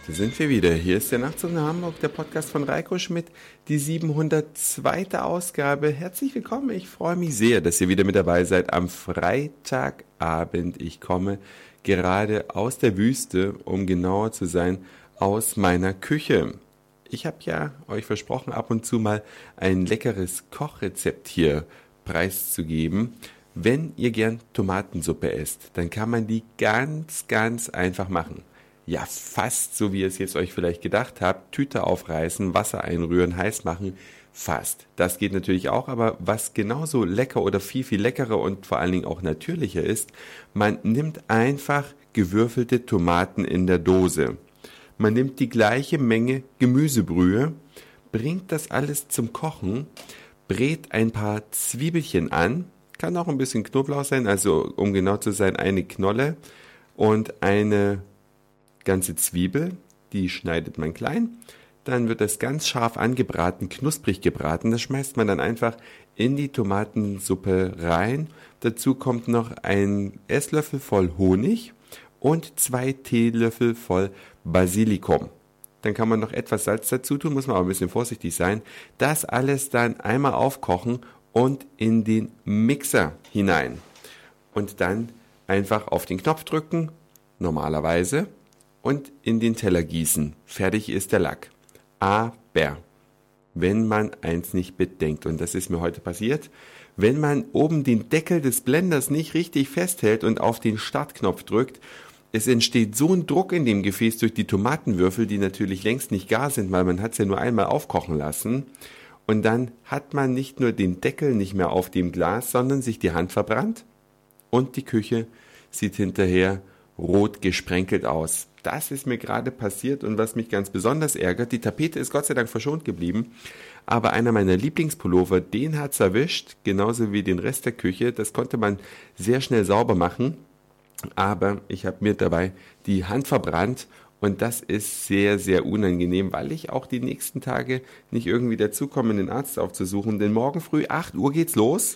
Sind wir wieder. Hier ist der Nachtzug nach Hamburg, der Podcast von Reiko Schmidt, die 702. Ausgabe. Herzlich willkommen. Ich freue mich sehr, dass ihr wieder mit dabei seid am Freitagabend. Ich komme gerade aus der Wüste, um genauer zu sein, aus meiner Küche. Ich habe ja euch versprochen, ab und zu mal ein leckeres Kochrezept hier preiszugeben. Wenn ihr gern Tomatensuppe esst, dann kann man die ganz, ganz einfach machen. Ja, fast so, wie ihr es jetzt euch vielleicht gedacht habt. Tüte aufreißen, Wasser einrühren, heiß machen. Fast. Das geht natürlich auch, aber was genauso lecker oder viel, viel leckerer und vor allen Dingen auch natürlicher ist, man nimmt einfach gewürfelte Tomaten in der Dose. Man nimmt die gleiche Menge Gemüsebrühe, bringt das alles zum Kochen, brät ein paar Zwiebelchen an, kann auch ein bisschen Knoblauch sein, also um genau zu sein, eine Knolle und eine ganze Zwiebel, die schneidet man klein, dann wird das ganz scharf angebraten, knusprig gebraten, das schmeißt man dann einfach in die Tomatensuppe rein. Dazu kommt noch ein Esslöffel voll Honig und 2 Teelöffel voll Basilikum. Dann kann man noch etwas Salz dazu tun, muss man aber ein bisschen vorsichtig sein. Das alles dann einmal aufkochen und in den Mixer hinein. Und dann einfach auf den Knopf drücken, normalerweise, und in den Teller gießen. Fertig ist der Lack. Aber wenn man eins nicht bedenkt, und das ist mir heute passiert, wenn man oben den Deckel des Blenders nicht richtig festhält und auf den Startknopf drückt, es entsteht so ein Druck in dem Gefäß durch die Tomatenwürfel, die natürlich längst nicht gar sind, weil man hat es ja nur einmal aufkochen lassen. Und dann hat man nicht nur den Deckel nicht mehr auf dem Glas, sondern sich die Hand verbrannt und die Küche sieht hinterher rot gesprenkelt aus. Das ist mir gerade passiert und was mich ganz besonders ärgert, die Tapete ist Gott sei Dank verschont geblieben, aber einer meiner Lieblingspullover, den hat's erwischt, genauso wie den Rest der Küche. Das konnte man sehr schnell sauber machen, aber ich habe mir dabei die Hand verbrannt und das ist sehr, sehr unangenehm, weil ich auch die nächsten Tage nicht irgendwie dazukomme, den Arzt aufzusuchen, denn morgen früh 8 Uhr geht's los,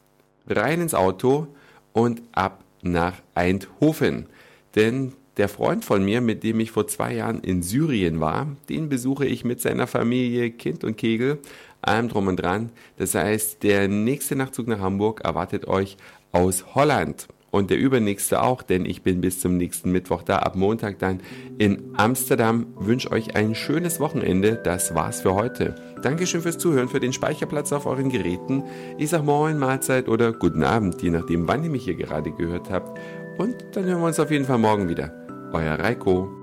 rein ins Auto und ab nach Eindhoven. Denn der Freund von mir, mit dem ich vor 2 Jahren in Syrien war, den besuche ich mit seiner Familie, Kind und Kegel, allem drum und dran. Das heißt, der nächste Nachtzug nach Hamburg erwartet euch aus Holland. Und der übernächste auch, denn ich bin bis zum nächsten Mittwoch da, ab Montag dann in Amsterdam. Wünsche euch ein schönes Wochenende. Das war's für heute. Dankeschön fürs Zuhören, für den Speicherplatz auf euren Geräten. Ich sag Moin, Mahlzeit oder Guten Abend, je nachdem, wann ihr mich hier gerade gehört habt. Und dann hören wir uns auf jeden Fall morgen wieder. Euer Reiko.